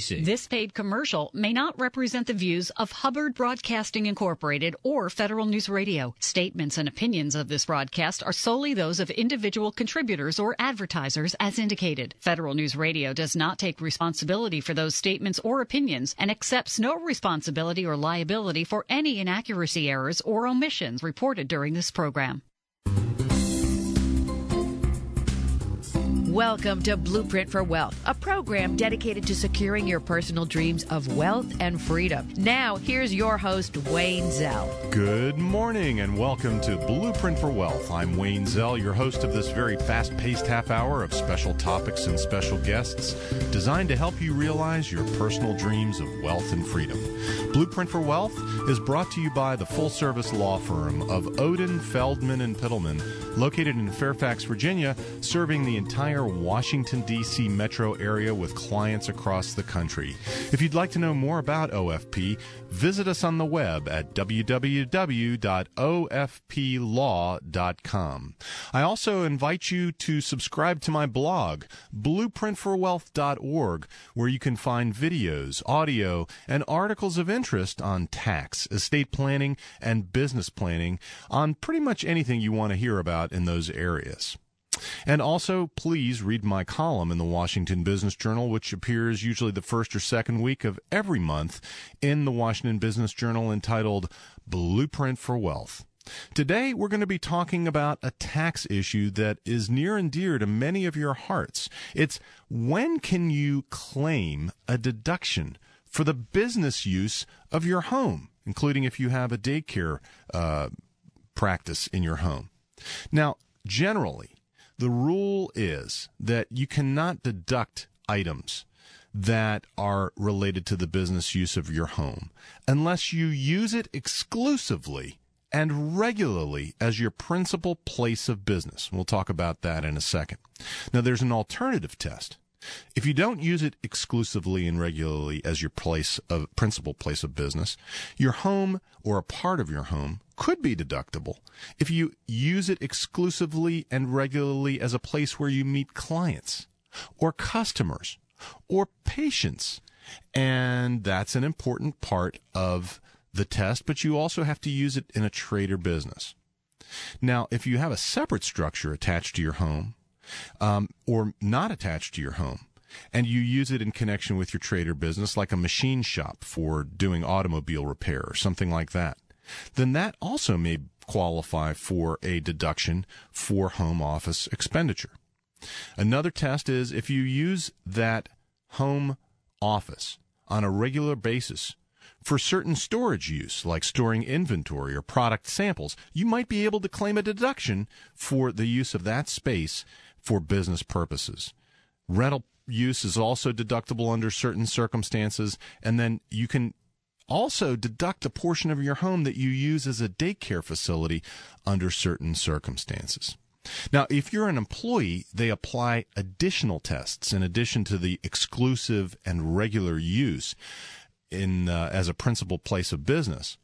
This paid commercial may not represent the views of Hubbard Broadcasting Incorporated or Federal News Radio. Statements and opinions of this broadcast are solely those of individual contributors or advertisers as indicated. Federal News Radio does not take responsibility for those statements or opinions and accepts no responsibility or liability for any inaccuracy, errors, or omissions reported during this program. Welcome to Blueprint for Wealth, a program dedicated to securing your personal dreams of wealth and freedom. Now, here's your host, Wayne Zell. Good morning and welcome to Blueprint for Wealth. I'm Wayne Zell, your host of this very fast-paced half hour of special topics and special guests designed to help you realize your personal dreams of wealth and freedom. Blueprint for Wealth is brought to you by the full-service law firm of Odin, Feldman, and Pittleman, located in Fairfax, Virginia, serving the entire Washington, D.C. metro area with clients across the country. If you'd like to know more about OFP, visit us on the web at www.ofplaw.com. I also invite you to subscribe to my blog, blueprintforwealth.org, where you can find videos, audio, and articles of interest on tax, estate planning, and business planning on pretty much anything you want to hear about in those areas. And also, please read my column in the Washington Business Journal, which appears usually the first or second week of every month in the Washington Business Journal, entitled Blueprint for Wealth. Today, we're going to be talking about a tax issue that is near and dear to many of your hearts. It's when can you claim a deduction for the business use of your home, including if you have a daycare practice in your home. Now, generally, the rule is that you cannot deduct items that are related to the business use of your home unless you use it exclusively and regularly as your principal place of business. We'll talk about that in a second. Now, there's an alternative test. If you don't use it exclusively and regularly as your principal place of business, your home or a part of your home could be deductible if you use it exclusively and regularly as a place where you meet clients or customers or patients. And that's an important part of the test, but you also have to use it in a trade or business. Now, if you have a separate structure attached to your home, or not attached to your home, and you use it in connection with your trade or business, like a machine shop for doing automobile repair or something like that, then that also may qualify for a deduction for home office expenditure. Another test is if you use that home office on a regular basis for certain storage use, like storing inventory or product samples, you might be able to claim a deduction for the use of that space for business purposes. Rental use is also deductible under certain circumstances, and then you can also deduct a portion of your home that you use as a daycare facility under certain circumstances. Now, if you're an employee, they apply additional tests in addition to the exclusive and regular use as a principal place of business.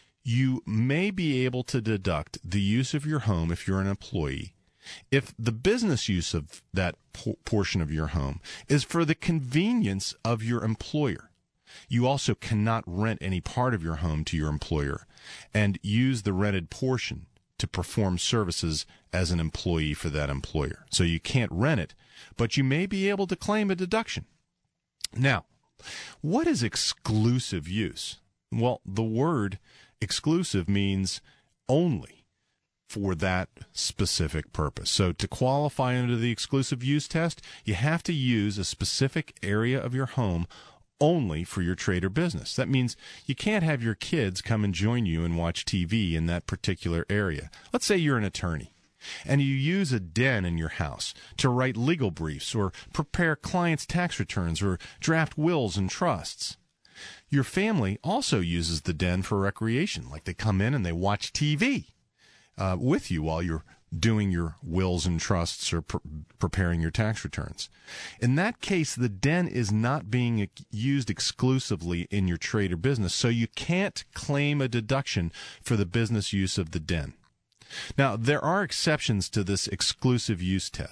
You may be able to deduct the use of your home if you're an employee if the business use of that portion of your home is for the convenience of your employer. You also cannot rent any part of your home to your employer and use the rented portion to perform services as an employee for that employer. So you can't rent it, but you may be able to claim a deduction. Now, what is exclusive use? Well, the word exclusive means only for that specific purpose. So to qualify under the exclusive use test, you have to use a specific area of your home only for your trade or business. That means you can't have your kids come and join you and watch TV in that particular area. Let's say you're an attorney and you use a den in your house to write legal briefs or prepare clients' tax returns or draft wills and trusts. Your family also uses the den for recreation, like they come in and they watch TV with you while you're doing your wills and trusts or preparing your tax returns. In that case, the den is not being used exclusively in your trade or business, so you can't claim a deduction for the business use of the den. Now, there are exceptions to this exclusive use test.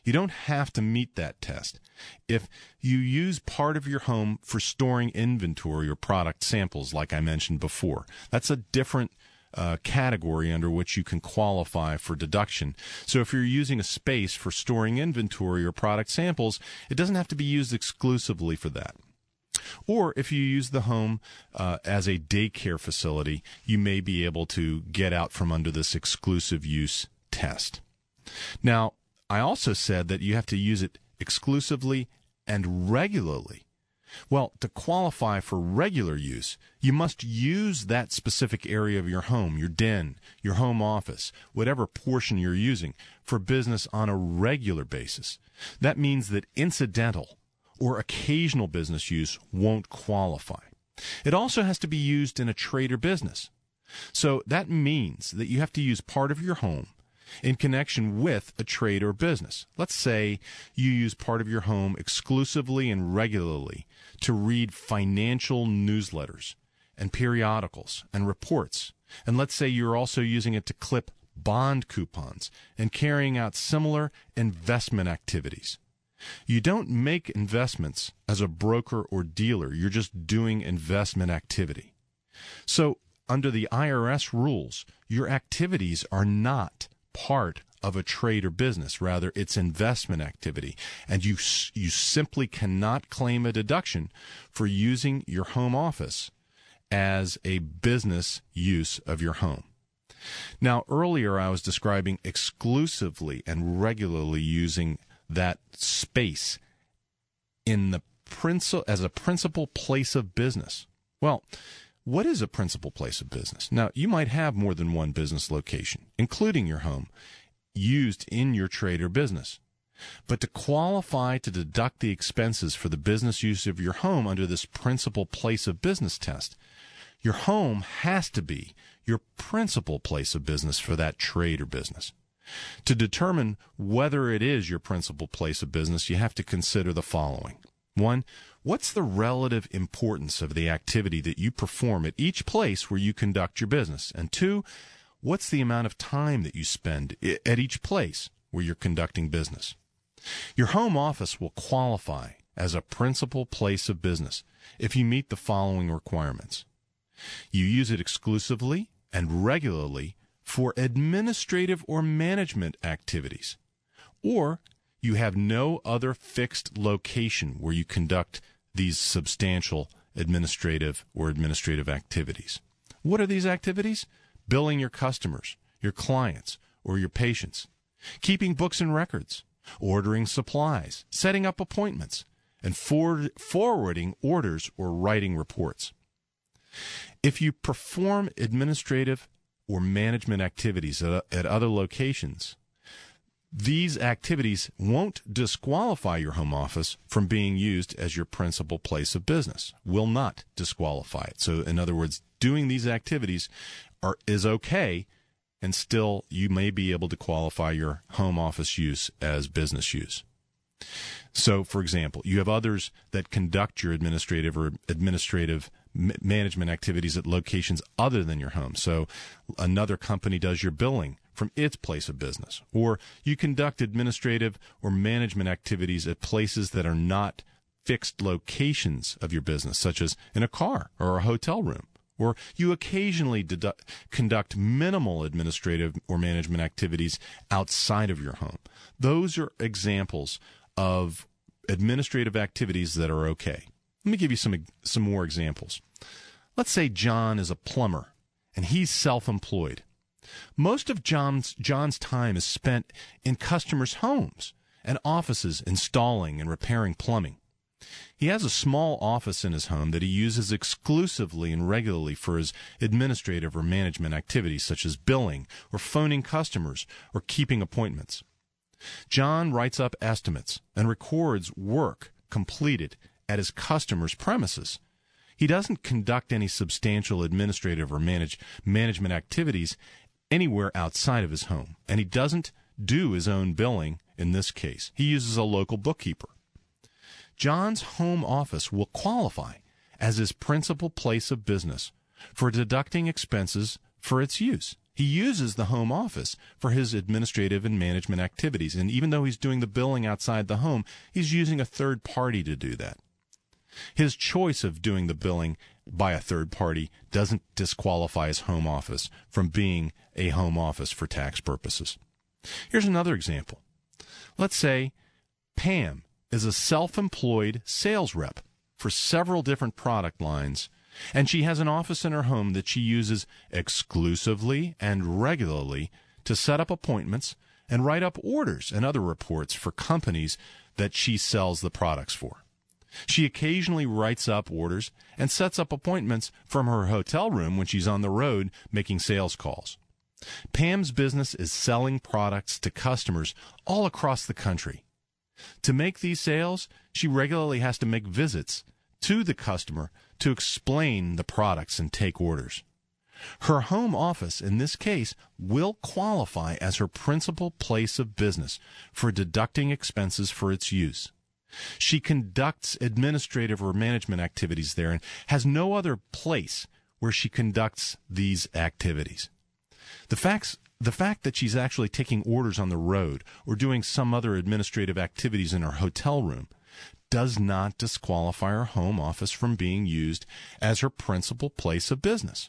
You don't have to meet that test. If you use part of your home for storing inventory or product samples, like I mentioned before, that's a different category under which you can qualify for deduction. So if you're using a space for storing inventory or product samples, it doesn't have to be used exclusively for that. Or if you use the home as a daycare facility, you may be able to get out from under this exclusive use test. Now, I also said that you have to use it exclusively and regularly. Well, to qualify for regular use, you must use that specific area of your home, your den, your home office, whatever portion you're using, for business on a regular basis. That means that incidental or occasional business use won't qualify. It also has to be used in a trade or business. So that means that you have to use part of your home in connection with a trade or business. Let's say you use part of your home exclusively and regularly to read financial newsletters and periodicals and reports. And let's say you're also using it to clip bond coupons and carrying out similar investment activities. You don't make investments as a broker or dealer. You're just doing investment activity. So under the IRS rules, your activities are not part of a trade or business. Rather, it's investment activity. And you simply cannot claim a deduction for using your home office as a business use of your home. Now, earlier I was describing exclusively and regularly using that space in the as a principal place of business. Well, what is a principal place of business? Now, you might have more than one business location, including your home, used in your trade or business. But to qualify to deduct the expenses for the business use of your home under this principal place of business test, your home has to be your principal place of business for that trade or business. To determine whether it is your principal place of business, you have to consider the following. 1, what's the relative importance of the activity that you perform at each place where you conduct your business? And 2, what's the amount of time that you spend at each place where you're conducting business? Your home office will qualify as a principal place of business if you meet the following requirements. You use it exclusively and regularly for administrative or management activities, or you have no other fixed location where you conduct these substantial administrative activities. What are these activities? Billing your customers, your clients, or your patients, keeping books and records, ordering supplies, setting up appointments, and forwarding orders or writing reports. If you perform administrative or management activities at other locations, these activities won't disqualify your home office from being used as your principal place of business, will not disqualify it. So, in other words, doing these activities is okay, and still you may be able to qualify your home office use as business use. So, for example, you have others that conduct your administrative management activities at locations other than your home. So another company does your billing from its place of business. Or you conduct administrative or management activities at places that are not fixed locations of your business, such as in a car or a hotel room. Or you occasionally conduct minimal administrative or management activities outside of your home. Those are examples of administrative activities that are okay. Let me give you some more examples. Let's say John is a plumber, and he's self-employed. Most of John's time is spent in customers' homes and offices installing and repairing plumbing. He has a small office in his home that he uses exclusively and regularly for his administrative or management activities, such as billing or phoning customers or keeping appointments. John writes up estimates and records work completed at his customers' premises. He doesn't conduct any substantial administrative or management activities anywhere outside of his home, and he doesn't do his own billing in this case. He uses a local bookkeeper. John's home office will qualify as his principal place of business for deducting expenses for its use. He uses the home office for his administrative and management activities, and even though he's doing the billing outside the home, he's using a third party to do that. His choice of doing the billing by a third party doesn't disqualify his home office from being a home office for tax purposes. Here's another example. Let's say Pam is a self-employed sales rep for several different product lines, and she has an office in her home that she uses exclusively and regularly to set up appointments and write up orders and other reports for companies that she sells the products for. She occasionally writes up orders and sets up appointments from her hotel room when she's on the road making sales calls. Pam's business is selling products to customers all across the country. To make these sales, she regularly has to make visits to the customer to explain the products and take orders. Her home office, in this case, will qualify as her principal place of business for deducting expenses for its use. She conducts administrative or management activities there and has no other place where she conducts these activities. The fact that she's actually taking orders on the road or doing some other administrative activities in her hotel room does not disqualify her home office from being used as her principal place of business.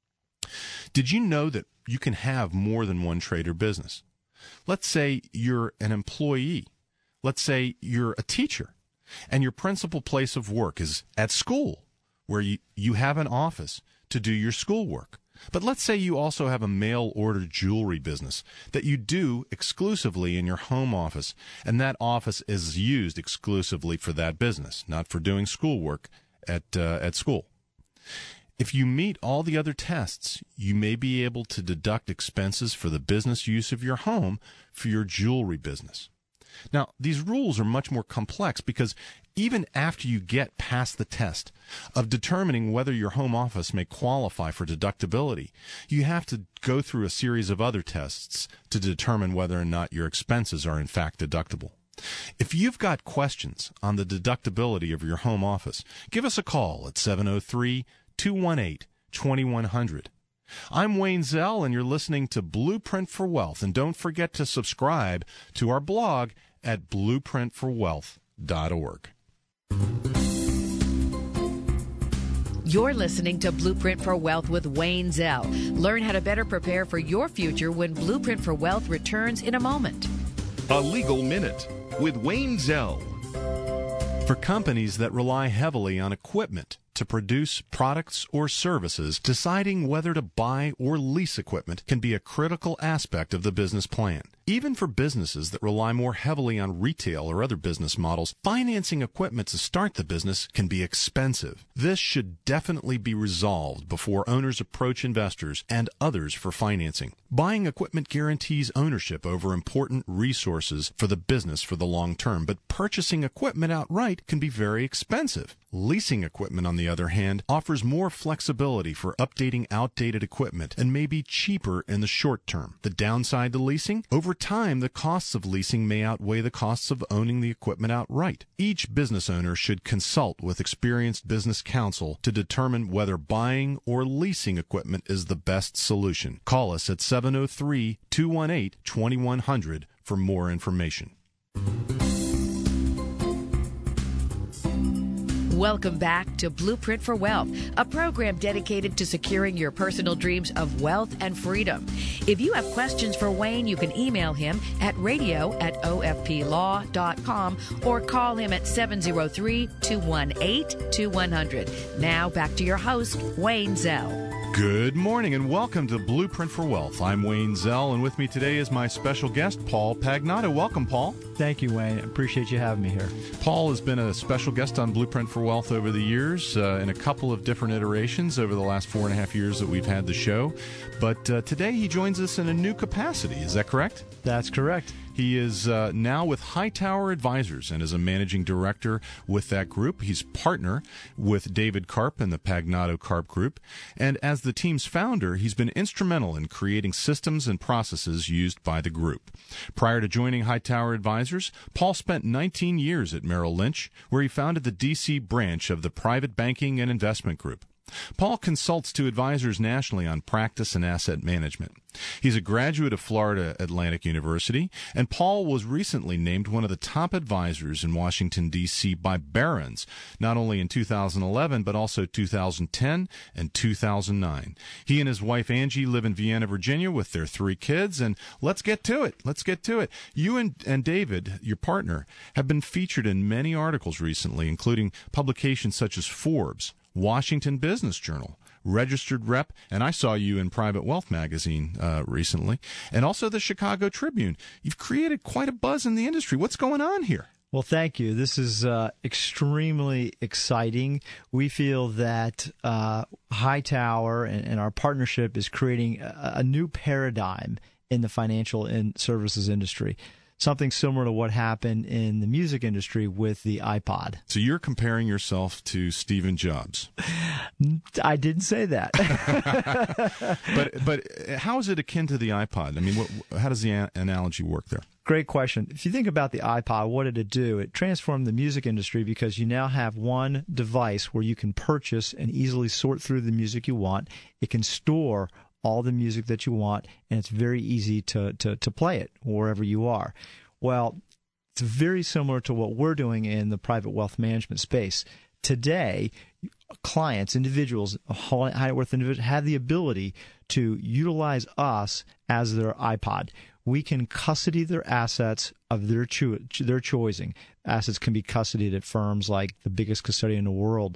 Did you know that you can have more than one trade or business? Let's say you're an employee. Let's say you're a teacher, and your principal place of work is at school, where you have an office to do your schoolwork. But let's say you also have a mail-order jewelry business that you do exclusively in your home office, and that office is used exclusively for that business, not for doing schoolwork at school. If you meet all the other tests, you may be able to deduct expenses for the business use of your home for your jewelry business. Now, these rules are much more complex because even after you get past the test of determining whether your home office may qualify for deductibility, you have to go through a series of other tests to determine whether or not your expenses are in fact deductible. If you've got questions on the deductibility of your home office, give us a call at 703-218-2100. I'm Wayne Zell, and you're listening to Blueprint for Wealth. And don't forget to subscribe to our blog at blueprintforwealth.org. You're listening to Blueprint for Wealth with Wayne Zell. Learn how to better prepare for your future when Blueprint for Wealth returns in a moment. A Legal Minute with Wayne Zell. For companies that rely heavily on equipment to produce products or services, deciding whether to buy or lease equipment can be a critical aspect of the business plan. Even for businesses that rely more heavily on retail or other business models, financing equipment to start the business can be expensive. This should definitely be resolved before owners approach investors and others for financing. Buying equipment guarantees ownership over important resources for the business for the long term, but purchasing equipment outright can be very expensive. Leasing equipment, on the other hand, offers more flexibility for updating outdated equipment and may be cheaper in the short term. The downside to leasing? Over time, the costs of leasing may outweigh the costs of owning the equipment outright. Each business owner should consult with experienced business counsel to determine whether buying or leasing equipment is the best solution. Call us at 703-218-2100 for more information. Welcome back to Blueprint for Wealth, a program dedicated to securing your personal dreams of wealth and freedom. If you have questions for Wayne, you can email him at radio@ofplaw.com or call him at 703-218-2100. Now back to your host, Wayne Zell. Good morning and welcome to Blueprint for Wealth. I'm Wayne Zell, and with me today is my special guest, Paul Pagnotta. Welcome, Paul. Thank you, Wayne. I appreciate you having me here. Paul has been a special guest on Blueprint for Wealth over the years in a couple of different iterations over the last 4.5 years that we've had the show. But today he joins us in a new capacity. Is that correct? That's correct. He is now with Hightower Advisors and is a managing director with that group. He's partner with David Karp and the Pagnotta Karp Group. And as the team's founder, he's been instrumental in creating systems and processes used by the group. Prior to joining Hightower Advisors, Paul spent 19 years at Merrill Lynch, where he founded the D.C. branch of the Private Banking and Investment Group. Paul consults to advisors nationally on practice and asset management. He's a graduate of Florida Atlantic University, and Paul was recently named one of the top advisors in Washington, D.C. by Barron's, not only in 2011, but also 2010 and 2009. He and his wife, Angie, live in Vienna, Virginia, with their 3 kids, and let's get to it. You and David, your partner, have been featured in many articles recently, including publications such as Forbes, Washington Business Journal, Registered Rep, and I saw you in Private Wealth magazine recently, and also the Chicago Tribune. You've created quite a buzz in the industry. What's going on here? Well, thank you. This is extremely exciting. We feel that Hightower and our partnership is creating a new paradigm in the financial and services industry. Something similar to what happened in the music industry with the iPod. So you're comparing yourself to Stephen Jobs. I didn't say that. But how is it akin to the iPod? I mean, how does the analogy work there? Great question. If you think about the iPod, what did it do? It transformed the music industry because you now have one device where you can purchase and easily sort through the music you want. It can store all the music that you want, and it's very easy to play it wherever you are. Well, it's very similar to what we're doing in the private wealth management space. Today, clients, individuals, high net worth individuals have the ability to utilize us as their iPod. We can custody their assets of their choosing. Assets can be custodied at firms like the biggest custodian in the world,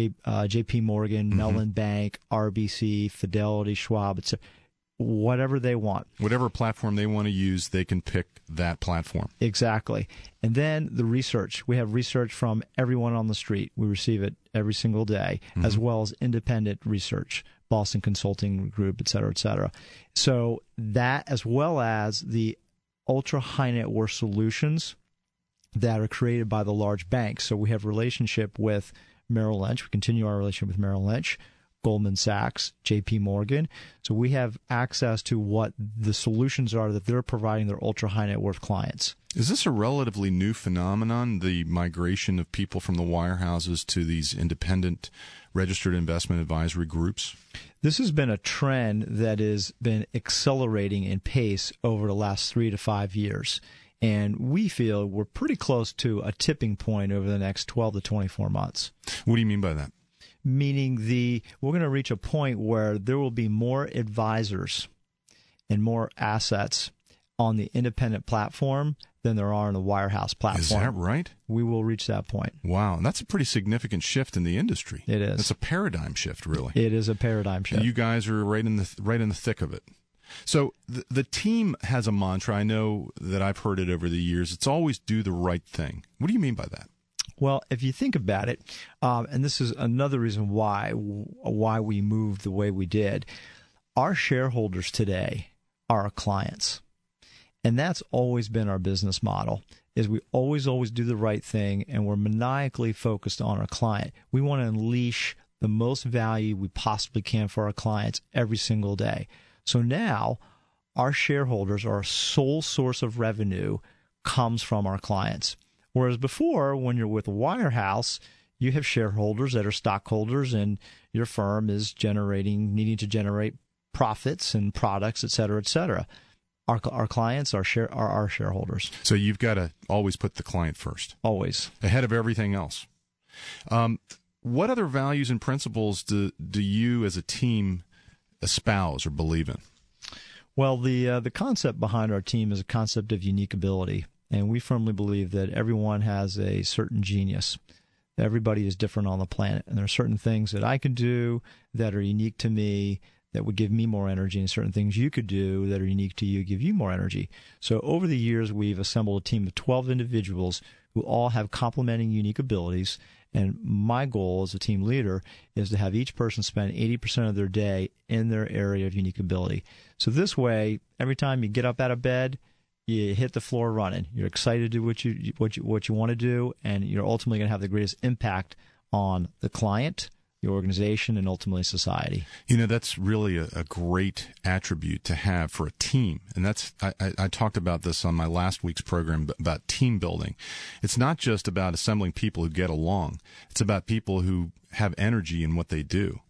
J.P. Morgan, Mellon Bank, RBC, Fidelity, Schwab, etc. Whatever they want. Whatever platform they want to use, they can pick that platform. Exactly. And then the research. We have research from everyone on the street. We receive it every single day, as well as independent research, Boston Consulting Group, et cetera, et cetera. So that, as well as the ultra high net worth solutions that are created by the large banks. So we have a relationship with Merrill Lynch. We continue our relationship with Merrill Lynch, Goldman Sachs, J.P. Morgan. So we have access to what the solutions are that they're providing their ultra high net worth clients. Is this a relatively new phenomenon, the migration of people from the wirehouses to these independent registered investment advisory groups? This has been a trend that has been accelerating in pace over the last 3 to 5 years. And we feel we're pretty close to a tipping point over the next 12 to 24 months. What do you mean by that? Meaning we're going to reach a point where there will be more advisors and more assets on the independent platform than there are on the wirehouse platform. Is that right? We will reach that point. Wow. And that's a pretty significant shift in the industry. It is. It's a paradigm shift, really. It is a paradigm shift. And you guys are right in the thick of it. So the team has a mantra. I know that I've heard it over the years. It's always do the right thing. What do you mean by that? Well, if you think about it, and this is another reason why we moved the way we did, our shareholders today are our clients. And that's always been our business model, is we always do the right thing, and we're maniacally focused on our client. We want to unleash the most value we possibly can for our clients every single day. So now our shareholders, our sole source of revenue, comes from our clients. Whereas before, when you're with a wirehouse, you have shareholders that are stockholders, and your firm is needing to generate profits and products, et cetera, et cetera. Our clients are our shareholders. So you've got to always put the client first. Always. Ahead of everything else. What other values and principles do you as a team espouse or believe in? Well, the concept behind our team is a concept of unique ability. And we firmly believe that everyone has a certain genius. Everybody is different on the planet. And there are certain things that I can do that are unique to me that would give me more energy, and certain things you could do that are unique to you give you more energy. So over the years, we've assembled a team of 12 individuals who all have complementing unique abilities. And my goal as a team leader is to have each person spend 80% of their day in their area of unique ability. So this way, every time you get up out of bed, you hit the floor running. You're excited to do what you want to do, and you're ultimately going to have the greatest impact on the client, the organization, and ultimately society. You know, that's really a great attribute to have for a team. And that's I talked about this on my last week's program about team building. It's not just about assembling people who get along. It's about people who have energy in what they do.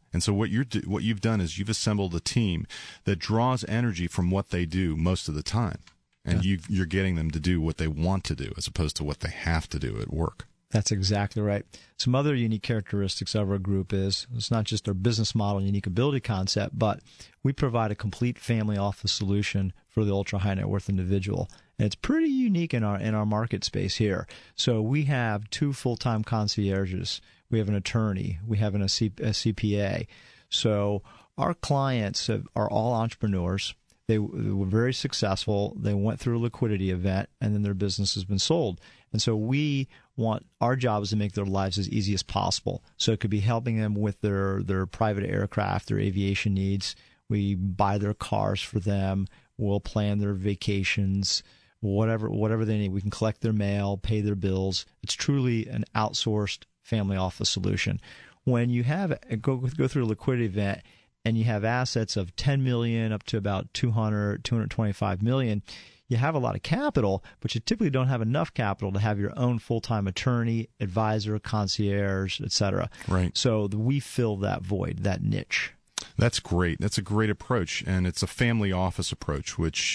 And so what you've done is you've assembled a team that draws energy from what they do most of the time. And you're getting them to do what they want to do as opposed to what they have to do at work. That's exactly right. Some other unique characteristics of our group is it's not just our business model, unique ability concept, but we provide a complete family office solution for the ultra high net worth individual. And it's pretty unique in our market space here. So we have 2 full-time concierges. We have an attorney. We have a CPA. So our clients are all entrepreneurs. They were very successful. They went through a liquidity event, and then their business has been sold. And so our job is to make their lives as easy as possible. So it could be helping them with their private aircraft, their aviation needs. We buy their cars for them. We'll plan their vacations, whatever they need. We can collect their mail, pay their bills. It's truly an outsourced family office solution. When you go through a liquidity event, and you have assets of $10 million up to about $225 million, you have a lot of capital, but you typically don't have enough capital to have your own full-time attorney, advisor, concierge, et cetera. Right. So we fill that void, that niche. That's great. That's a great approach, and it's a family office approach. Which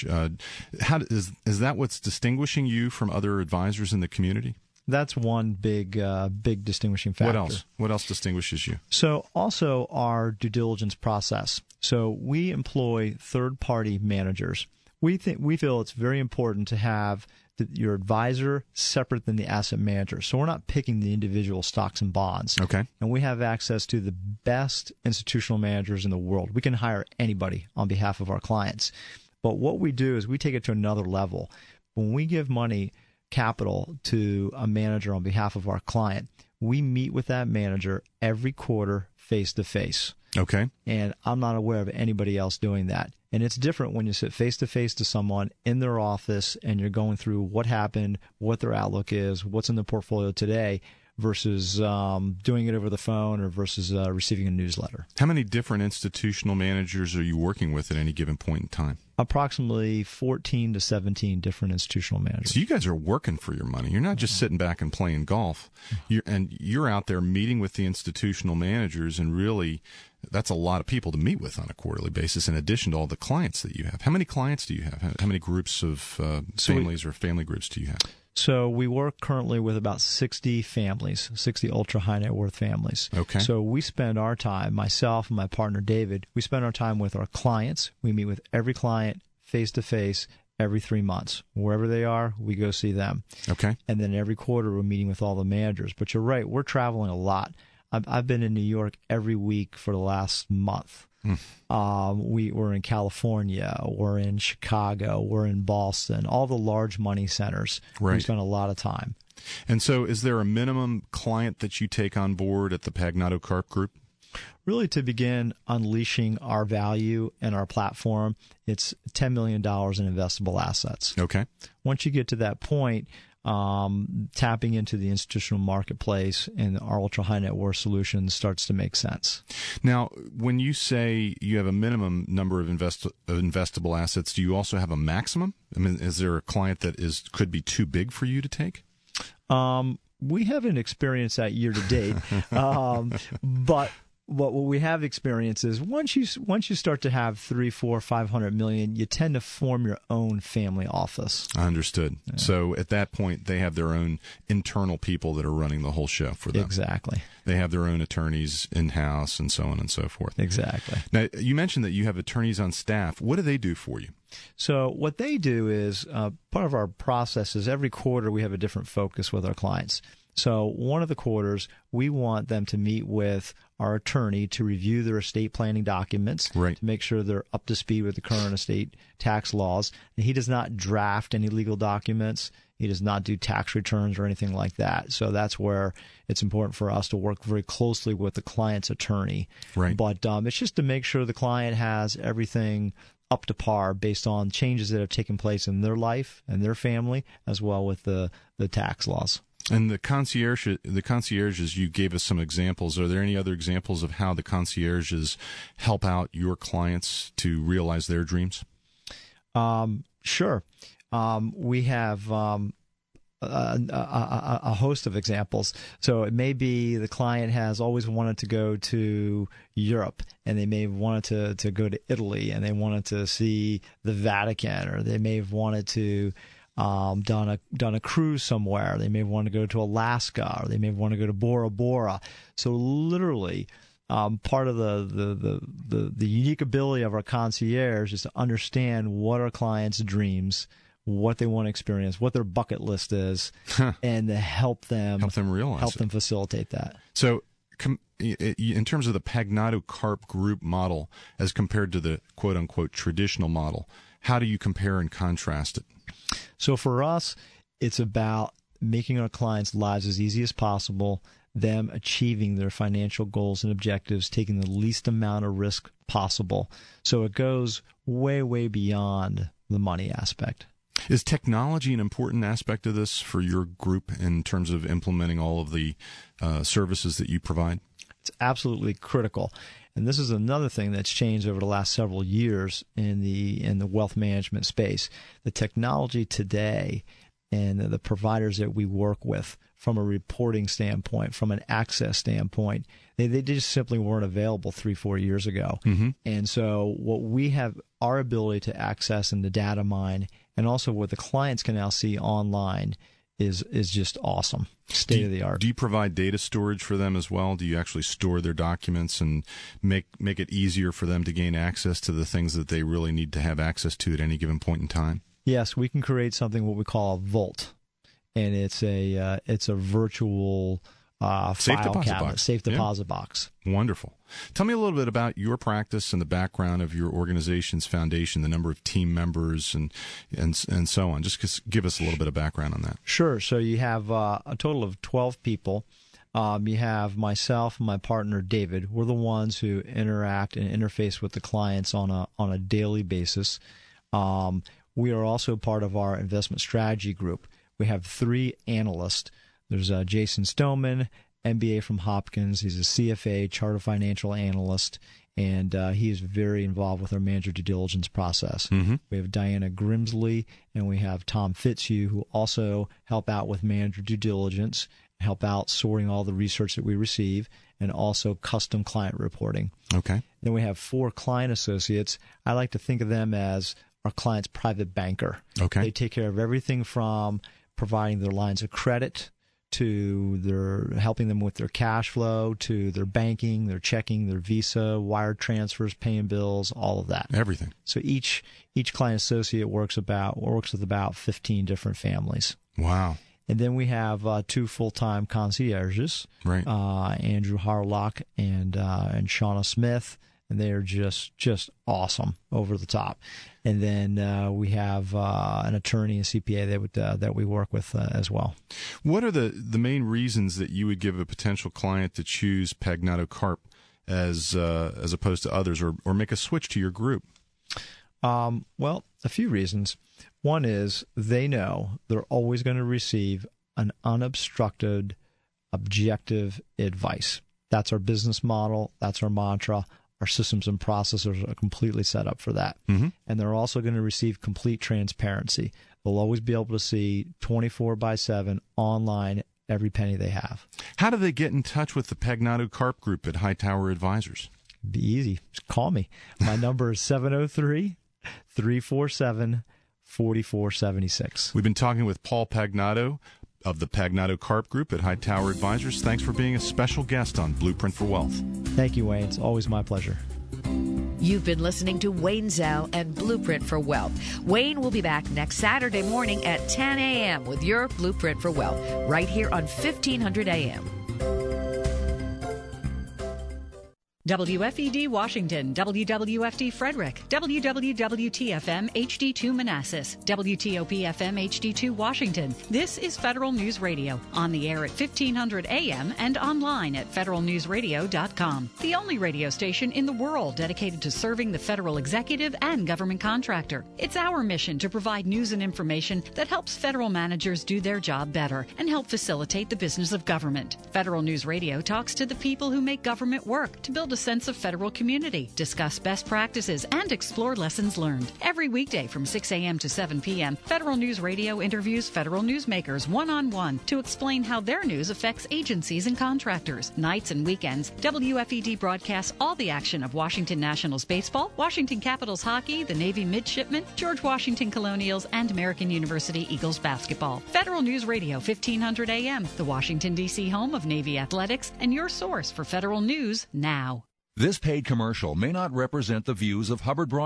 is that what's distinguishing you from other advisors in the community? That's one big distinguishing factor. What else? What else distinguishes you? So also our due diligence process. So we employ third-party managers. We feel it's very important to have your advisor separate than the asset manager. So we're not picking the individual stocks and bonds. Okay. And we have access to the best institutional managers in the world. We can hire anybody on behalf of our clients. But what we do is we take it to another level. When we give capital to a manager on behalf of our client, we meet with that manager every quarter face-to-face. Okay. And I'm not aware of anybody else doing that. And it's different when you sit face-to-face to someone in their office and you're going through what happened, what their outlook is, what's in the portfolio today, versus doing it over the phone or versus receiving a newsletter. How many different institutional managers are you working with at any given point in time? Approximately 14 to 17 different institutional managers. So you guys are working for your money. You're not just sitting back and playing golf. You're out there meeting with the institutional managers, and really that's a lot of people to meet with on a quarterly basis in addition to all the clients that you have. How many clients do you have? How many groups of families or family groups do you have? So we work currently with about 60 families, 60 ultra high net worth families. Okay. So we spend our time, myself and my partner David, we spend our time with our clients. We meet with every client face to face every 3 months. Wherever they are, we go see them. Okay. And then every quarter we're meeting with all the managers. But you're right, we're traveling a lot. I've been in New York every week for the last month. We're in California, we're in Chicago, we're in Boston, all the large money centers. Right. We spend a lot of time. And so is there a minimum client that you take on board at the Pagnato Karp Group? Really, to begin unleashing our value and our platform, it's $10 million in investable assets. Okay. Once you get to that point, tapping into the institutional marketplace and our ultra high net worth solutions starts to make sense. Now, when you say you have a minimum number of investable assets, do you also have a maximum? I mean, is there a client that could be too big for you to take? We haven't experienced that year to date, but what we have experienced is once you start to have 300, 400, 500 million, you tend to form your own family office. Understood. Yeah. So at that point, they have their own internal people that are running the whole show for them. Exactly. They have their own attorneys in-house and so on and so forth. Exactly. Now, you mentioned that you have attorneys on staff. What do they do for you? So what they do is part of our process is every quarter we have a different focus with our clients. So one of the quarters, we want them to meet with our attorney to review their estate planning documents, right, to make sure they're up to speed with the current estate tax laws. And he does not draft any legal documents. He does not do tax returns or anything like that. So that's where it's important for us to work very closely with the client's attorney. Right. But it's just to make sure the client has everything up to par based on changes that have taken place in their life and their family, as well with the tax laws. And the concierges, you gave us some examples. Are there any other examples of how the concierges help out your clients to realize their dreams? Sure. We have a a host of examples. So it may be the client has always wanted to go to Europe, and they may have wanted to go to Italy, and they wanted to see the Vatican, or they may have wanted to done a cruise somewhere. They may want to go to Alaska, or they may want to go to Bora Bora. So literally, part of the unique ability of our concierge is to understand what our clients' dreams, what they want to experience, what their bucket list is, and to help them realize, help them facilitate that. So, in terms of the Pagnato Karp Group model as compared to the quote unquote traditional model, how do you compare and contrast it? So for us, it's about making our clients' lives as easy as possible, them achieving their financial goals and objectives, taking the least amount of risk possible. So it goes way, way beyond the money aspect. Is technology an important aspect of this for your group in terms of implementing all of the services that you provide? It's absolutely critical. And this is another thing that's changed over the last several years in the wealth management space. The technology today and the providers that we work with, from a reporting standpoint, from an access standpoint, they just simply weren't available 3-4 years ago. Mm-hmm. And so what we have, our ability to access and the data mine, and also what the clients can now see online, is just awesome. State of the art. Do you provide data storage for them as well? Do you actually store their documents and make it easier for them to gain access to the things that they really need to have access to at any given point in time? Yes, we can create something what we call a vault, and it's a virtual safe file deposit cabinet, box. safe deposit box. Wonderful. Tell me a little bit about your practice and the background of your organization's foundation, the number of team members and so on. Just give us a little bit of background on that. Sure. So you have a total of 12 people. You have myself and my partner David. We're the ones who interact and interface with the clients on a daily basis. We are also part of our investment strategy group. We have 3 analysts. There's Jason Stoneman, MBA from Hopkins. He's a CFA, Chartered Financial Analyst, and he is very involved with our manager due diligence process. Mm-hmm. We have Diana Grimsley, and we have Tom Fitzhugh, who also help out with manager due diligence, help out sorting all the research that we receive, and also custom client reporting. Okay. Then we have 4 client associates. I like to think of them as our client's private banker. Okay. They take care of everything from providing their lines of credit, to their helping them with their cash flow, to their banking, their checking, their Visa, wire transfers, paying bills, all of that. Everything. So each client associate works with about 15 different families. Wow. And then we have 2 full-time concierges, right? Andrew Harlock and Shauna Smith, and they are just awesome, over the top. And then we have an attorney and CPA that we work with as well. What are the main reasons that you would give a potential client to choose Pagnato Karp as opposed to others, or make a switch to your group? Well, a few reasons. One is they know they're always going to receive an unobstructed, objective advice. That's our business model. That's our mantra. Our systems and processes are completely set up for that. Mm-hmm. And they're also going to receive complete transparency. They'll always be able to see 24/7 online every penny they have. How do they get in touch with the Pagnato Karp Group at Hightower Advisors? Be easy. Just call me. My number is 703-347-4476. We've been talking with Paul Pagnato of the Pagnato Karp Group at Hightower Advisors. Thanks for being a special guest on Blueprint for Wealth. Thank you, Wayne. It's always my pleasure. You've been listening to Wayne Zell and Blueprint for Wealth. Wayne will be back next Saturday morning at 10 a.m. with your Blueprint for Wealth, right here on 1500 a.m. WFED Washington, WWFD Frederick, WWWTFM HD2 Manassas, WTOP-FM HD2 Washington. This is Federal News Radio, on the air at 1500 AM and online at federalnewsradio.com. The only radio station in the world dedicated to serving the federal executive and government contractor. It's our mission to provide news and information that helps federal managers do their job better and help facilitate the business of government. Federal News Radio talks to the people who make government work to build a a sense of federal community, discuss best practices, and explore lessons learned. Every weekday from 6 a.m. to 7 p.m., Federal News Radio interviews federal newsmakers one-on-one to explain how their news affects agencies and contractors. Nights and weekends, WFED broadcasts all the action of Washington Nationals baseball, Washington Capitals hockey, the Navy Midshipmen, George Washington Colonials, and American University Eagles basketball. Federal News Radio, 1500 AM, the Washington, D.C. home of Navy athletics, and your source for federal news now. This paid commercial may not represent the views of Hubbard Broadcasting